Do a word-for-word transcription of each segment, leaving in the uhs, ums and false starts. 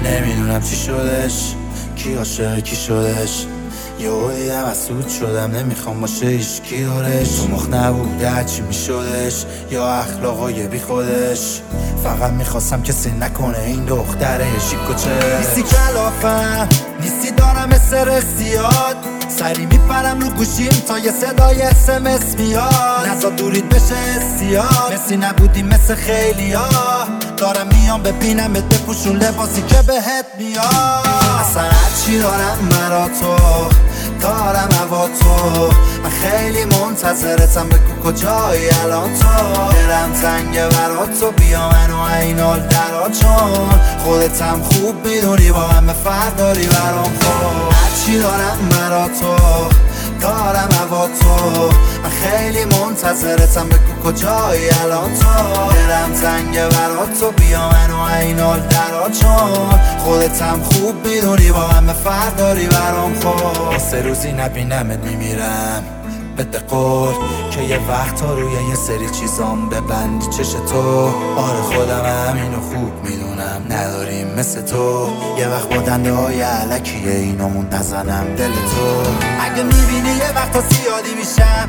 نمیدونم چی شدش، کی عاشق کی شدش. یهو دیدم حسود شدم، نمیخوام باشه هیچکی دورش. تو مخ نبوده چی میشدش، یا اخلاقای بی خودش. فقط میخواستم کسی نکنه این دختره شیکوچه. نیستی کلافم، نیستی دارم استرسیاد، سری میپرم رو گوشیم تا یه صدای اس ام اس میاد. نزا دورید بشه استیاد، مسی نبودی مثل خیلی ها. دارم میام ببینمت بپوشون لباسی که بهت میاد. اصلا هرچی دارم مرا تو، دارم هوا تو. من خیلی منتظرتم، بگو کجایی الان تو. دلم تنگه برا تو، بیا منو اینال درا، چون خودتم خوب میدونی با همه فرق داری برام. خب هرچی دارم مرا تو، دارم هوا تو. من خیلی منتظرتم، بگو کجایی الان تو. دلم تنگه برا تو، بیا منو اینال درا، چون خودتم خوب میدونی با همه فرق داری برام. خب سه روزی نبینمت میمیرم، بده قول که یه وقت ها روی یه سری چیزام ببندی چش تو. آره خودم همینو خوب میدونم، نداریم مثل تو. یه وقت با دنده های علکیه اینامون نزنم دل تو. اگه میبینی یه وقت ها زیادی میشم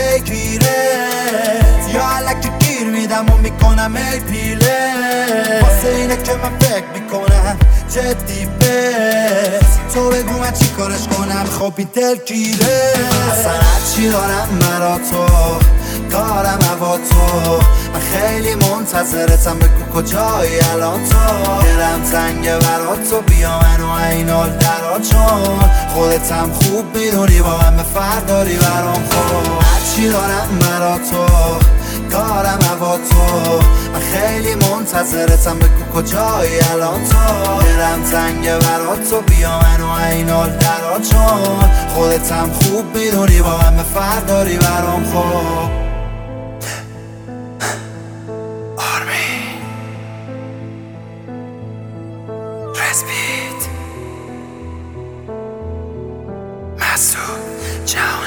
پیگیرت، یا علکی گیر میدم و میکنم ای پیله. واسه اینه که من فکر میکنم جدی بس، تو بگو من چی کارش کنم خب این دل گیره. اصلا هرچی دارم مرا تو، دارم هوا تو. من خیلی منتظرتم، بگو کجایی الان تو. دلم تنگه برا تو، بیا منو اینال درا، چون خودتم خوب میدونی با همه فرق داری برام. خب هرچی دارم مرا تو، دارم هوا تو. من خیلی منتظرتم، بگو کجایی الان تو. دلم تنگه برا تو، بیا منو اینال درا، چون خودتم خوب میدونی با همه فرق داری برام. خب آرمین رسپید مسعود جهان